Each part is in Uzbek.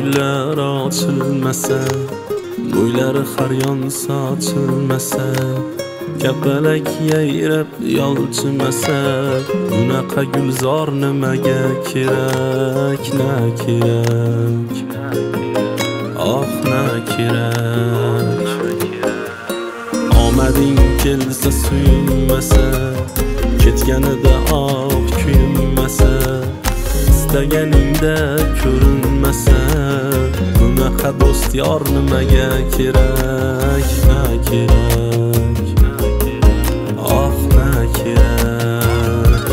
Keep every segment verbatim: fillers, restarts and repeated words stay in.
gullar ochilmasa, bo'ylari har yon sochilmasa, kapalak yayrab yolchimasa, bunaqa gulzor nimaga kerak, na kerak, oh na kerak. Omading kelsa suyunmasa, ketganida oq kuyunmasa, istaganingda ko'rinmasa, bunaqa do'st yor nimaga kerak, na kerak, oh na kerak.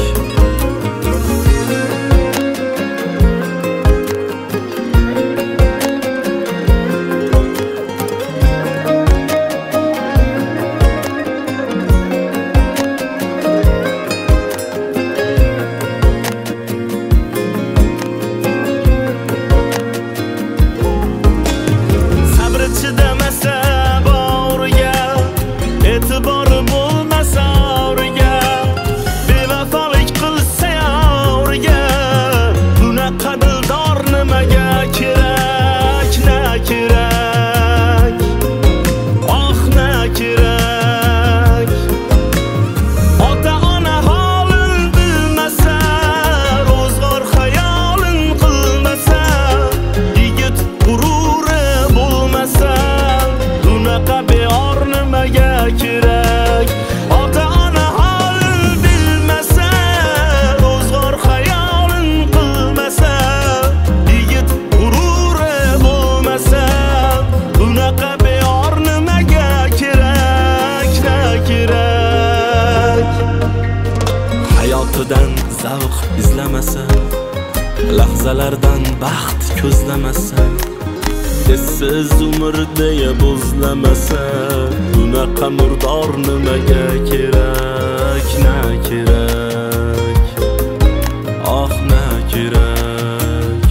Hayotidan zavq izlamasa, lahzalardan baxt ko'zlamasa, essiz umr deya bo'zlamasa, bunaqa murdor nimaga kerak, na kerak, oh na kerak.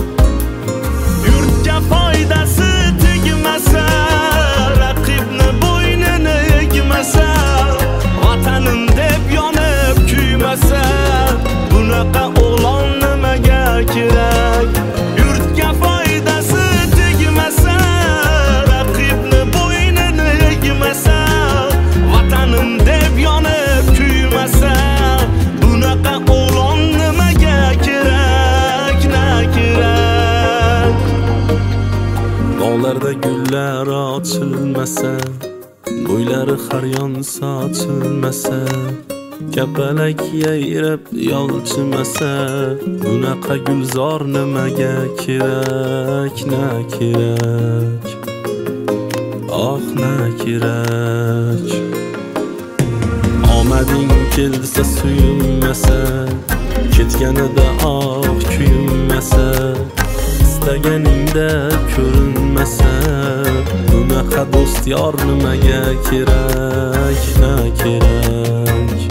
Yurtga foydasi tegmasa, raqibni bo'ynini egmasa, vatanim deb yonib kuymasa, bunaqa o'g'lon nimaga kerak. Yurtga foydasi tegmasa, raqibni bo'ynini egmasa, vatanim deb yonib kuymasa, bunaqa o'g'lon nimaga kerak, na kerak. Bog'larda gullar ochilmasa, bo'ylari har yon sochilmasa, kapalak yayrab yolchimasa, bunaqa gulzor nimaga kerak, na kerak, oh na kerak. Omading kelsa suyunmasa, ketganida oq kuyunmasa, istaganingda ko'rinmasa, bunaqa do'st yor nimaga kerak, na kerak.